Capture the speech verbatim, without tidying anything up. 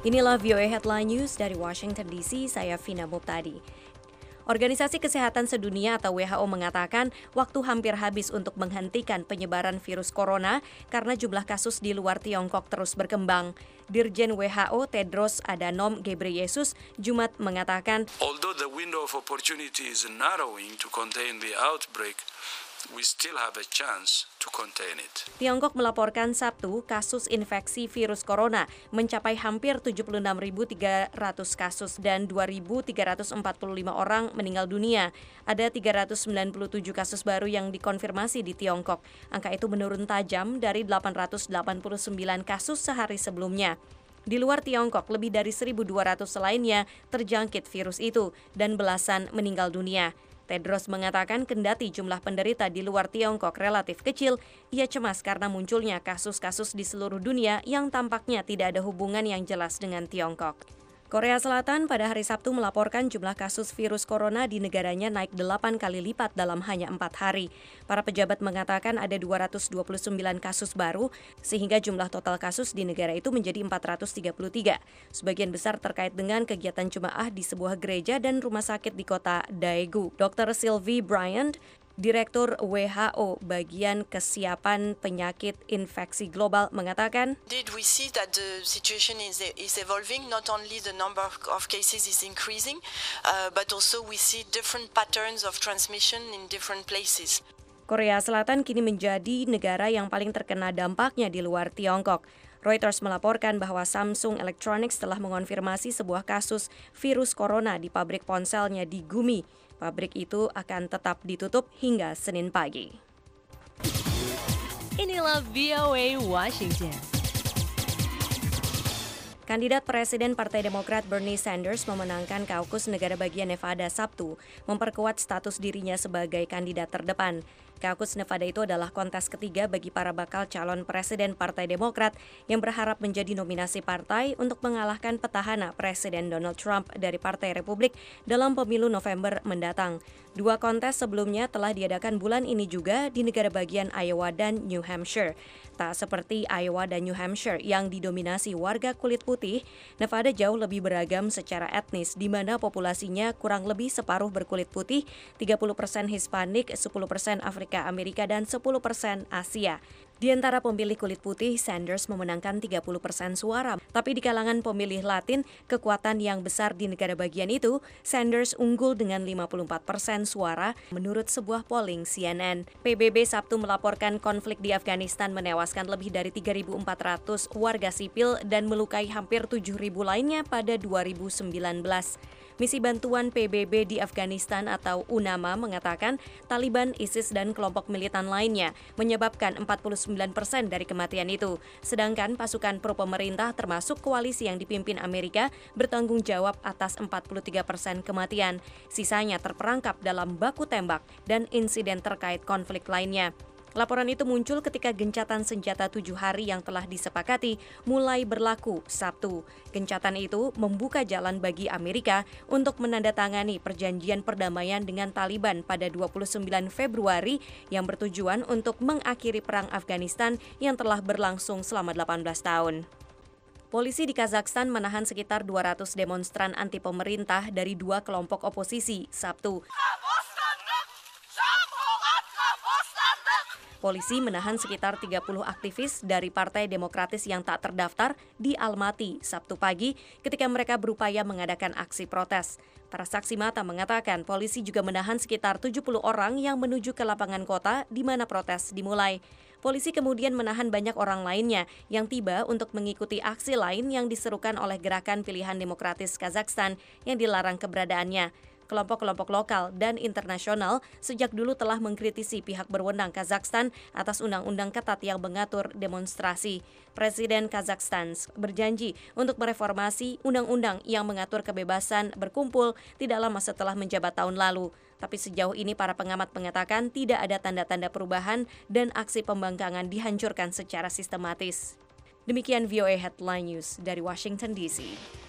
Inilah V O A Headline News dari Washington D C, saya Vina Muptadi. Organisasi Kesehatan Sedunia atau W H O mengatakan waktu hampir habis untuk menghentikan penyebaran virus corona karena jumlah kasus di luar Tiongkok terus berkembang. Dirjen W H O Tedros Adhanom Ghebreyesus Jumat mengatakan, Although the window of opportunity is narrowing to contain the outbreak, we still have a chance to contain it. Tiongkok melaporkan Sabtu kasus infeksi virus corona mencapai hampir tujuh puluh enam ribu tiga ratus kasus dan dua ribu tiga ratus empat puluh lima orang meninggal dunia. Ada tiga ratus sembilan puluh tujuh kasus baru yang dikonfirmasi di Tiongkok. Angka itu menurun tajam dari delapan ratus delapan puluh sembilan kasus sehari sebelumnya. Di luar Tiongkok, lebih dari seribu dua ratus lainnya terjangkit virus itu dan belasan meninggal dunia. Tedros mengatakan kendati jumlah penderita di luar Tiongkok relatif kecil, ia cemas karena munculnya kasus-kasus di seluruh dunia yang tampaknya tidak ada hubungan yang jelas dengan Tiongkok. Korea Selatan pada hari Sabtu melaporkan jumlah kasus virus corona di negaranya naik delapan kali lipat dalam hanya empat hari. Para pejabat mengatakan ada dua ratus dua puluh sembilan kasus baru, sehingga jumlah total kasus di negara itu menjadi empat ratus tiga puluh tiga. Sebagian besar terkait dengan kegiatan jemaah di sebuah gereja dan rumah sakit di kota Daegu. dokter Sylvie Bryant, Direktur W H O bagian kesiapan penyakit infeksi global mengatakan, Indeed, we see that the situation is, is evolving. Not only the number of, of cases is increasing, uh, but also we see different patterns of transmission in different places. Korea Selatan kini menjadi negara yang paling terkena dampaknya di luar Tiongkok. Reuters melaporkan bahwa Samsung Electronics telah mengonfirmasi sebuah kasus virus corona di pabrik ponselnya di Gumi. Pabrik itu akan tetap ditutup hingga Senin pagi. Inilah V O A Washington. Kandidat Presiden Partai Demokrat Bernie Sanders memenangkan kaukus negara bagian Nevada Sabtu, memperkuat status dirinya sebagai kandidat terdepan. Kaukus Nevada itu adalah kontes ketiga bagi para bakal calon presiden Partai Demokrat yang berharap menjadi nominasi partai untuk mengalahkan petahana Presiden Donald Trump dari Partai Republik dalam pemilu November mendatang. Dua kontes sebelumnya telah diadakan bulan ini juga di negara bagian Iowa dan New Hampshire. Tak seperti Iowa dan New Hampshire yang didominasi warga kulit putih, Nevada jauh lebih beragam secara etnis di mana populasinya kurang lebih separuh berkulit putih, tiga puluh persen Hispanik, sepuluh persen Afrika Amerika dan sepuluh persen Asia. Di antara pemilih kulit putih, Sanders memenangkan tiga puluh persen suara. Tapi di kalangan pemilih Latin, kekuatan yang besar di negara bagian itu, Sanders unggul dengan lima puluh empat persen suara menurut sebuah polling C N N. P B B Sabtu melaporkan konflik di Afghanistan menewaskan lebih dari tiga ribu empat ratus warga sipil dan melukai hampir tujuh ribu lainnya pada dua ribu sembilan belas. Misi Bantuan P B B di Afghanistan atau UNAMA mengatakan Taliban, ISIS, dan kelompok militan lainnya menyebabkan empat puluh sembilan persen dari kematian itu. Sedangkan pasukan pro-pemerintah termasuk koalisi yang dipimpin Amerika bertanggung jawab atas empat puluh tiga persen kematian. Sisanya terperangkap dalam baku tembak dan insiden terkait konflik lainnya. Laporan itu muncul ketika gencatan senjata tujuh hari yang telah disepakati mulai berlaku Sabtu. Gencatan itu membuka jalan bagi Amerika untuk menandatangani perjanjian perdamaian dengan Taliban pada dua puluh sembilan Februari yang bertujuan untuk mengakhiri perang Afghanistan yang telah berlangsung selama delapan belas tahun. Polisi di Kazakhstan menahan sekitar dua ratus demonstran anti pemerintah dari dua kelompok oposisi Sabtu. Polisi menahan sekitar tiga puluh aktivis dari Partai Demokratis yang tak terdaftar di Almaty Sabtu pagi ketika mereka berupaya mengadakan aksi protes. Para saksi mata mengatakan polisi juga menahan sekitar tujuh puluh orang yang menuju ke lapangan kota di mana protes dimulai. Polisi kemudian menahan banyak orang lainnya yang tiba untuk mengikuti aksi lain yang diserukan oleh Gerakan Pilihan Demokratis Kazakhstan yang dilarang keberadaannya. Kelompok-kelompok lokal dan internasional sejak dulu telah mengkritisi pihak berwenang Kazakhstan atas undang-undang ketat yang mengatur demonstrasi. Presiden Kazakhstan berjanji untuk mereformasi undang-undang yang mengatur kebebasan berkumpul tidak lama setelah menjabat tahun lalu. Tapi sejauh ini para pengamat mengatakan tidak ada tanda-tanda perubahan dan aksi pembangkangan dihancurkan secara sistematis. Demikian V O A Headline News dari Washington D C.